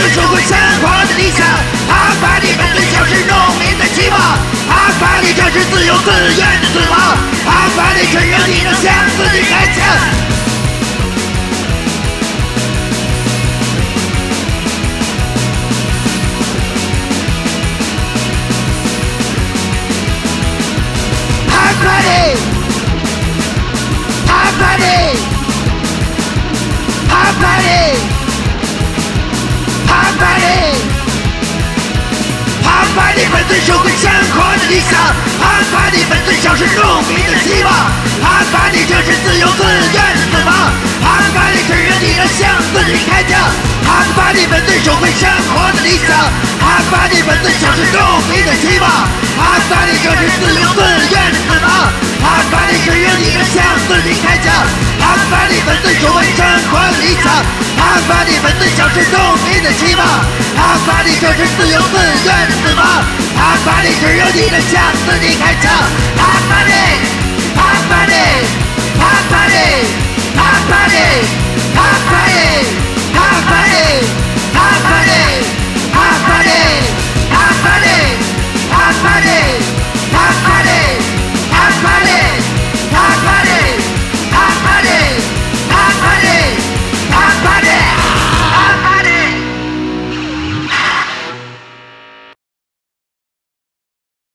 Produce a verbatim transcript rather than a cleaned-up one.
受过生活的理想。阿法利本最像是农民的期望。阿法利这是自由自愿的死亡。阿法利只有你能向自己开枪。阿法利，阿法利，阿法利，阿法利。阿法利本最受过生活的理想。阿法利本最像是农民的希望。阿法利这是自由自愿的死亡。阿法利只有你能向自己开枪。阿法利本最受过生活的理想。阿法利本最像是农民的希望。阿法利这是自由自愿的死亡。阿法利只有你能向自己开枪。阿法利本最受过生活的理想。阿法利本最像是农民的希望。阿法利这是自由自愿的死亡。阿法利只有你能向自己开枪。阿